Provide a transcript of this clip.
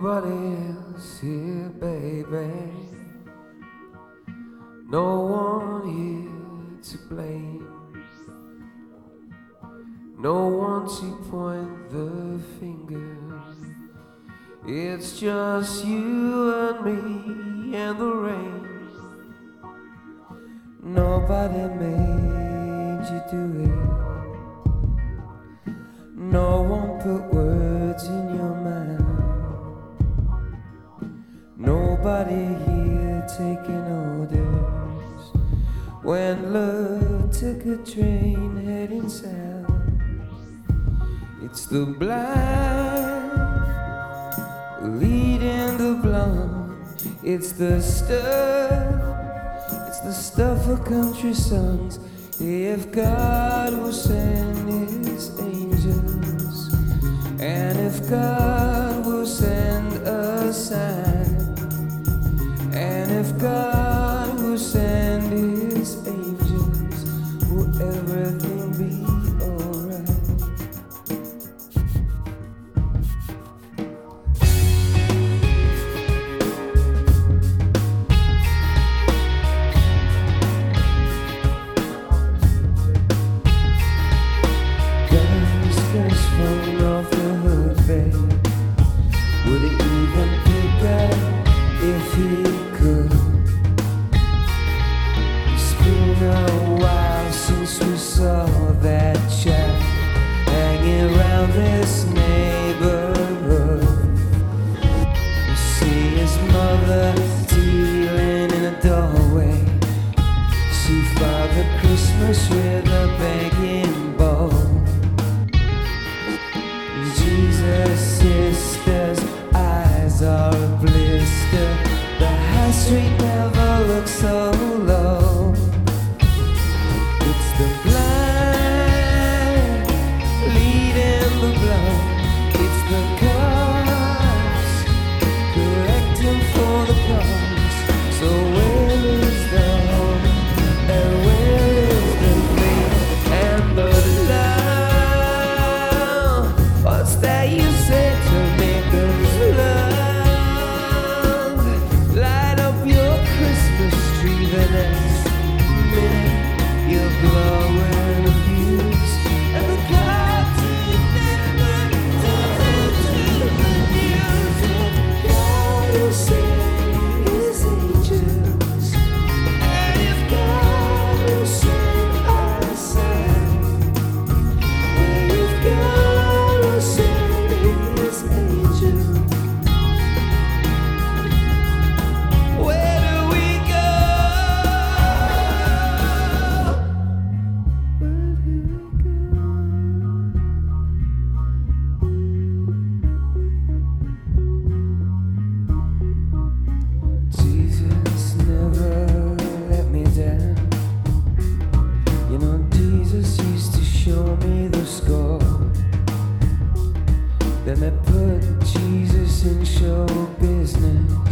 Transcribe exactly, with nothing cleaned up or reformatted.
nobody else here, baby. No one here to blame. No one to point the finger. It's just you and me and the rain. Nobody made you do it. No one put words in your mouth. Nobody here taking orders when love took a train heading south. It's the blind leading the blind. It's the stuff, it's the stuff of country songs. If God will send his angels, and if God will send a sign, and if God will send his angels, will everything be alright? Guns falling off the hood, babe. Would he even pick up if he could? It's been a while since we saw that chap hanging around this neighborhood. You see his mother dealing in a doorway. See Father Christmas with a begging bowl. Jesus' sister's eyes are a blister. The high street never looks so low. It's the blind leading the blind. It's the cops collecting for the cops. So where is the home and where is the faith and the love? What's that you say to make us love? Light up your Christmas tree the next minute. You're blowing a fuse, and the clouds never turn to the music. God will send his angels, and if God will send a sign, if God will send his angels, where do we go? Where do we go? Jesus never let me down. You know, Jesus used to show me the score. Then they put Jesus in show business.